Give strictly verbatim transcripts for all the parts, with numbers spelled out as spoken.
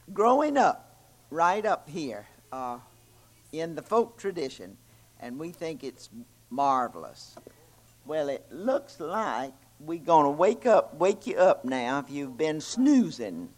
growing up right up here uh, in the folk tradition, and we think it's marvelous. Well, it looks like we're going to wake up, wake you up now if you've been snoozing.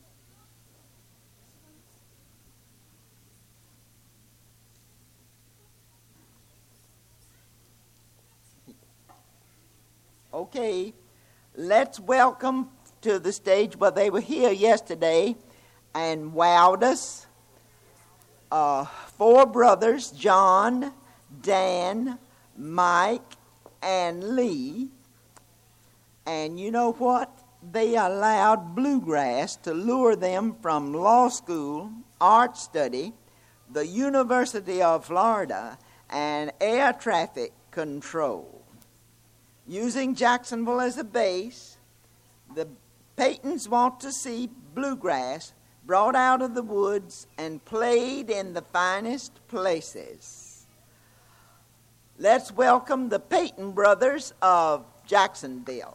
Okay, let's welcome to the stage, well, they were here yesterday and wowed us. Uh, four brothers, John, Dan, Mike, and Lee. And you know what? They allowed bluegrass to lure them from law school, art study, the University of Florida, and air traffic control. Using Jacksonville as a base, the Paytons want to see bluegrass brought out of the woods and played in the finest places. Let's welcome the Payton brothers of Jacksonville.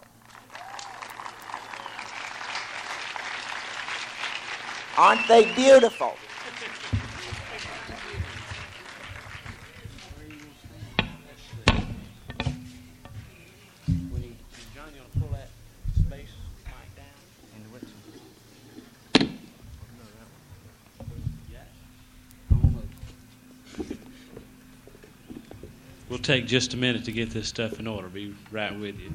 Aren't they beautiful? We'll take just a minute to get this stuff in order. Be right with you.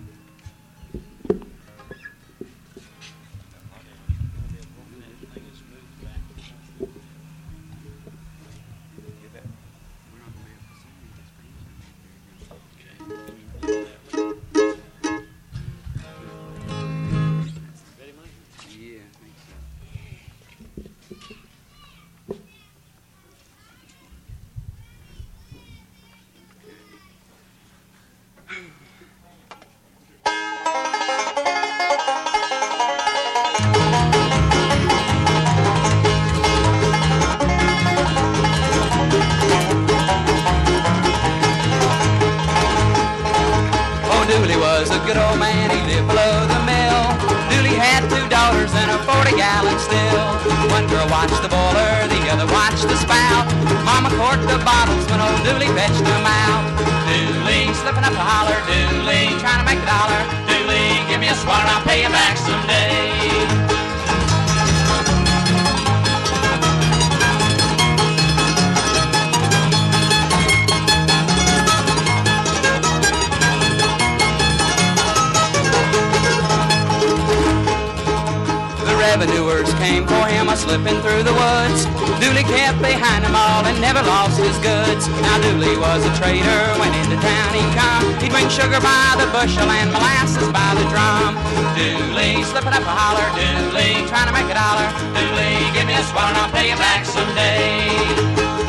Slipping through the woods, Dooley kept behind them all and never lost his goods. Now Dooley was a trader, when into town he'd come. He'd bring sugar by the bushel and molasses by the drum. Dooley, slipping up a holler, Dooley, trying to make a dollar. Dooley, give me a swallow and I'll pay you back someday.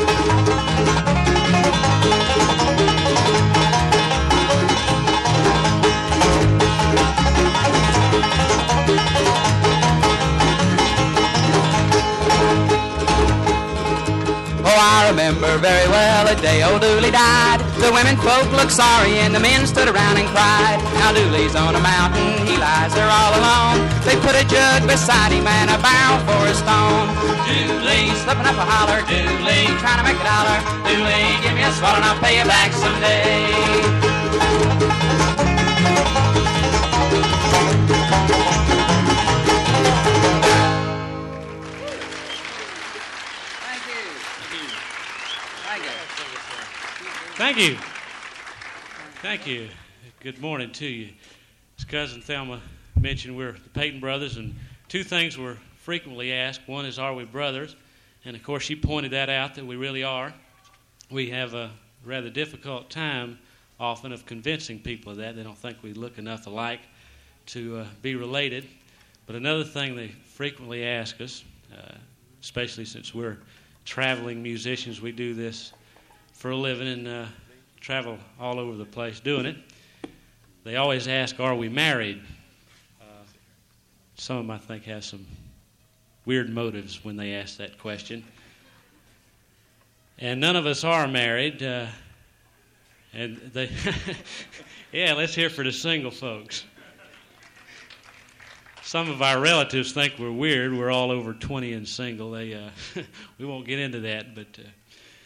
I remember very well the day old Dooley died. The women folk looked sorry and the men stood around and cried. Now Dooley's on a mountain, he lies there all alone. They put a jug beside him and a barrel for a stone. Dooley, slipping up a holler, Dooley, trying to make a dollar. Dooley, give me a swallow and I'll pay you back someday. Thank you. Thank you. Good morning to you. As Cousin Thelma mentioned, we're the Payton brothers, and two things we're frequently asked. One is, are we brothers? And, of course, she pointed that out, that we really are. We have a rather difficult time often of convincing people of that. They don't think we look enough alike to uh, be related. But another thing they frequently ask us, uh, especially since we're traveling musicians, we do this for a living and uh, travel all over the place doing it. They always ask, are we married? Uh, some of them, I think, have some weird motives when they ask that question. And none of us are married. Uh, and they, yeah, let's hear for the single folks. some of our relatives think we're weird. We're all over twenty and single. They, uh, we won't get into that, but uh,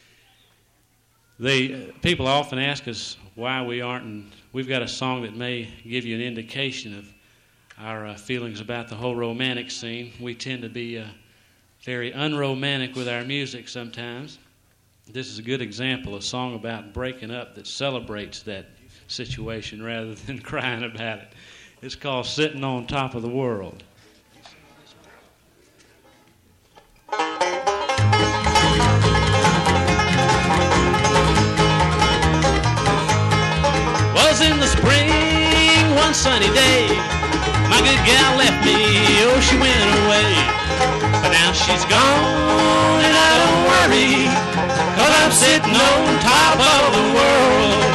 they uh, people often ask us why we aren't, and we've got a song that may give you an indication of our uh, feelings about the whole romantic scene. We tend to be uh, very unromantic with our music sometimes. This is a good example, a song about breaking up that celebrates that situation rather than crying about it. It's called Sitting on Top of the World. Was in the spring, one sunny day, my good gal left me, oh, she went away. But now she's gone and I don't worry, 'cause I'm sitting on top of the world.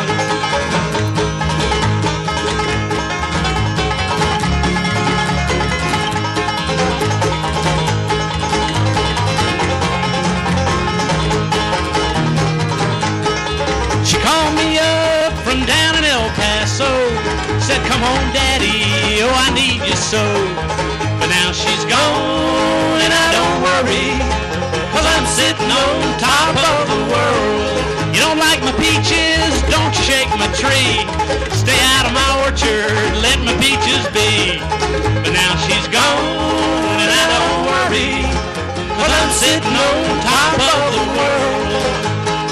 She called me up from down in El Paso, said, come home, Daddy, oh, I need you so. But now she's gone and I don't worry, 'cause I'm sitting on top of the world. You don't like my peaches, don't shake my tree. Stay out of my orchard, let my peaches be. But now she's gone and I don't worry, 'cause I'm sitting on top of the world.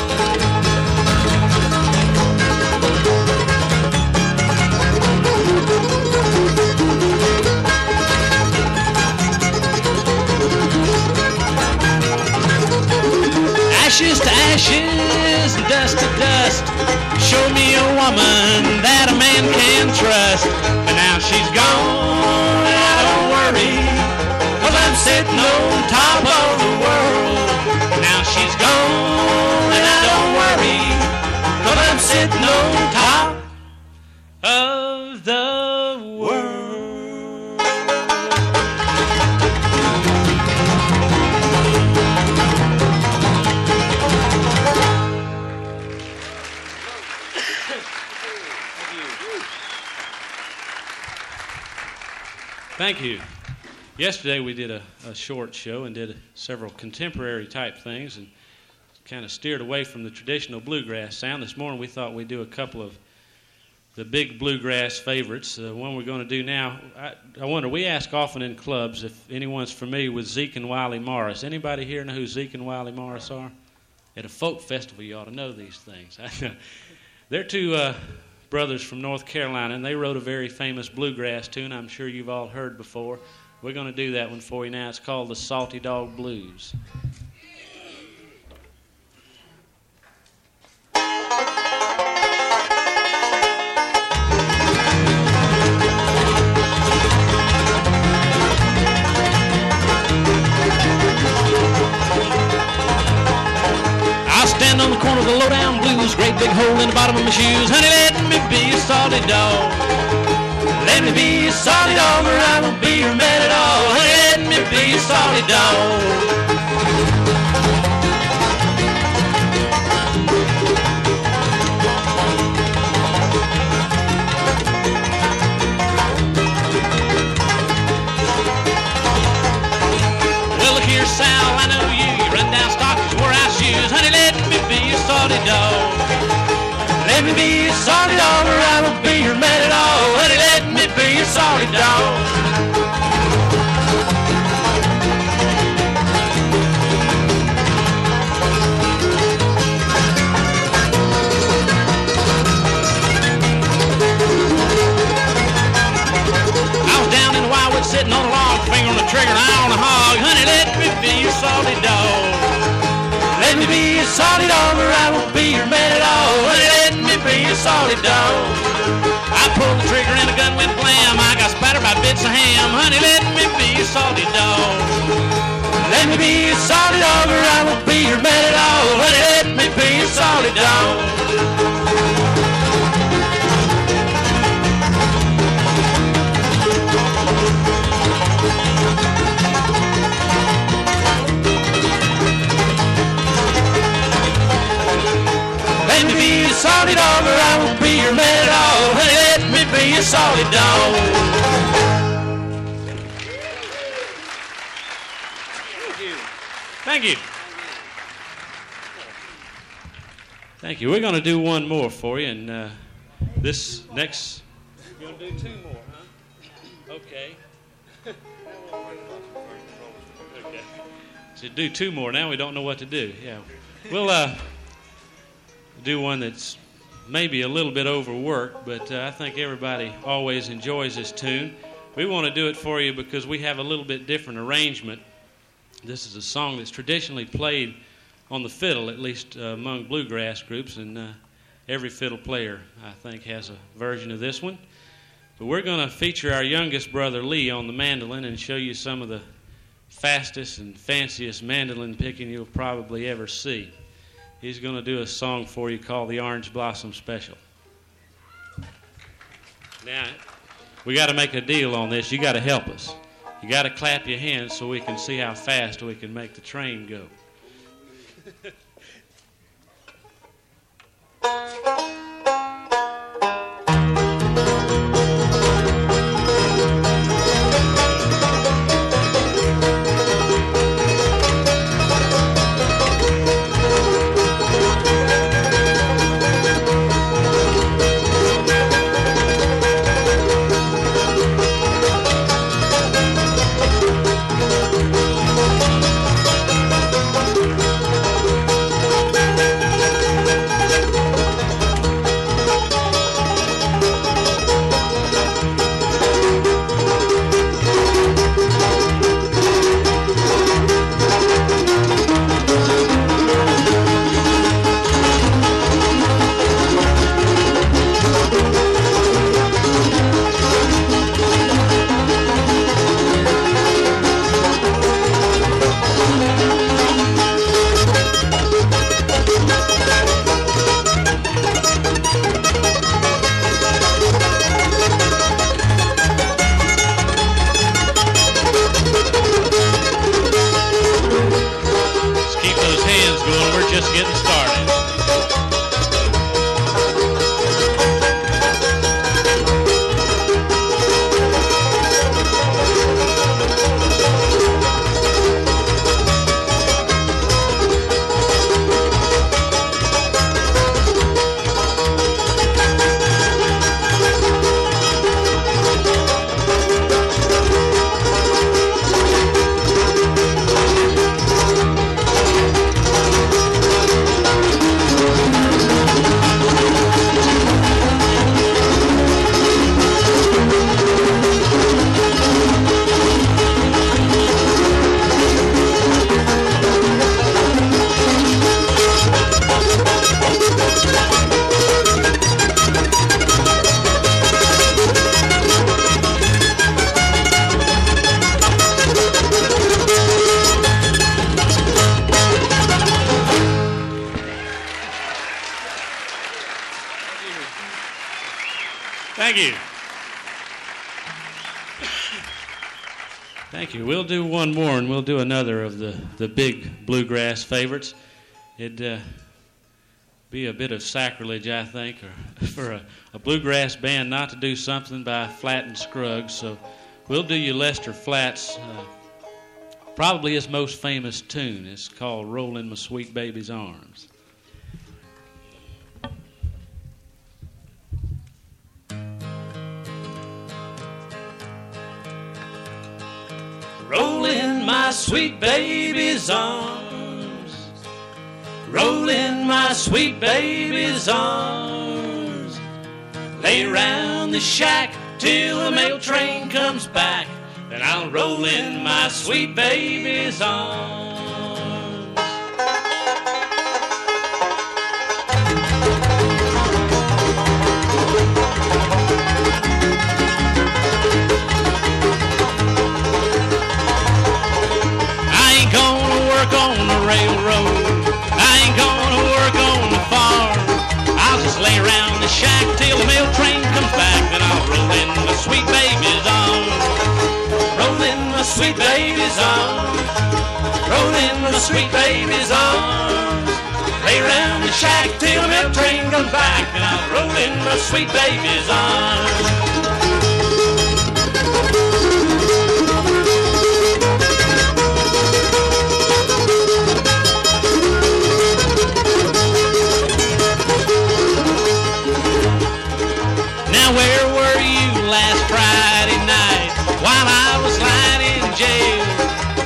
Ashes to ashes, dust to dust. Show me a woman that a man can trust. But now she's gone and I don't worry, 'cause I'm sitting on top of the world. Now she's gone and I don't worry, 'cause I'm sitting on top of the world. Thank you. Yesterday we did a, a short show and did several contemporary type things and kind of steered away from the traditional bluegrass sound. This morning we thought we'd do a couple of the big bluegrass favorites. The one we're going to do now, I, I wonder, we ask often in clubs if anyone's familiar with Zeke and Wiley Morris. Anybody here know who Zeke and Wiley Morris are? At a folk festival you ought to know these things. They're two uh, brothers from North Carolina, and they wrote a very famous bluegrass tune I'm sure you've all heard before. We're going to do that one for you now. It's called the Salty Dog Blues. I'll stand on the corner of the low-down blues, great big hole in the bottom of my shoes. Honey, let me be a salty dog. Let me be a salty dog, or I won't be your man at all. Honey, let me be a salty dog. Well, look here, Sal, I know you. You run down stockings, wore out shoes. Honey, let me be a salty dog. Let me be a salty dog, or I won't be your man at all. Honey, let me be a salty dog. I was down in the wildwood sitting on a log, finger on the trigger and eye on the hog. Honey, let me be a salty dog. Let me be a salty dog, or I won't be your man at all. Honey, let me be a salty dog. I pulled the trigger and the gun went blam. I got spattered by bits of ham. Honey, let me be a salty dog. Let me be a salty dog, or I won't be your man at all. Honey, let me be a salty dog. Let me be a salty dog, or I won't be your man at all. Honey, let me be a salty dog. you. Thank you. Thank you. We're going to do one more for you, and uh, this next... You're going to do two more, huh? Okay. Okay. So do two more. Now we don't know what to do. Yeah. We'll uh, do one that's maybe a little bit overworked, but uh, I think everybody always enjoys this tune. We want to do it for you because we have a little bit different arrangement. This is a song that's traditionally played on the fiddle, at least uh, among bluegrass groups, and uh, every fiddle player, I think, has a version of this one. But we're going to feature our youngest brother, Lee, on the mandolin and show you some of the fastest and fanciest mandolin picking you'll probably ever see. He's going to do a song for you called the Orange Blossom Special. Now, we got to make a deal on this. You got to help us. You got to clap your hands so we can see how fast we can make the train go. Thank you. Thank you. We'll do one more, and we'll do another of the, the big bluegrass favorites. It'd uh, be a bit of sacrilege, I think, or for a, a bluegrass band not to do something by Flatt and Scruggs. So we'll do you Lester Flatt's, uh, probably his most famous tune. It's called Rollin' My Sweet Baby's Arms. Roll in my sweet baby's arms, roll in my sweet baby's arms, lay round the shack till the mail train comes back, then I'll roll in my sweet baby's arms. On the railroad, I ain't gonna work on the farm. I'll just lay around the shack till the mail train comes back, then I'll roll in my sweet baby's arms, roll in my sweet baby's arms, roll in my sweet baby's arms, lay around the shack till the mail train comes back, then I'll roll in my sweet baby's arms.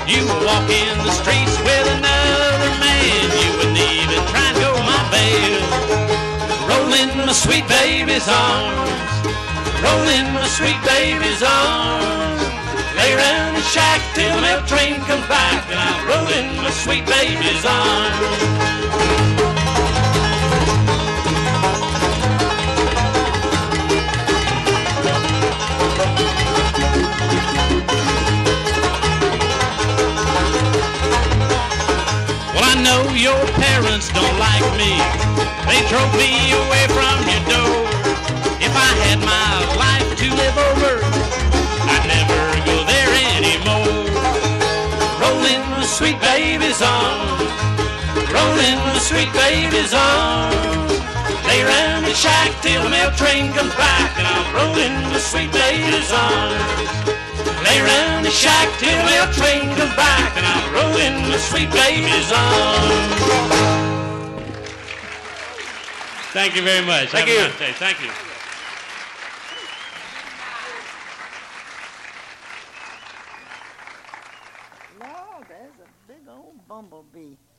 You were walking the streets with another man. You wouldn't even try and go my bail. Rolling my sweet baby's arms. Rolling my sweet baby's arms. Lay around the shack till the mail train comes back, and I'm rolling my sweet baby's arms. Know your parents don't like me. They drove me away from your door. If I had my life to live over, I'd never go there anymore. Rolling the sweet baby's arms. Rolling the sweet baby's arms. Lay around the shack till the mail train comes back, and I'm rolling the sweet baby's arms. Lay around the shack till the mail train comes back, and I'm rolling the sweet baby's arms. Thank you very much. Thank Have you. a nice day. Thank you. Lord, there's a big old bumblebee.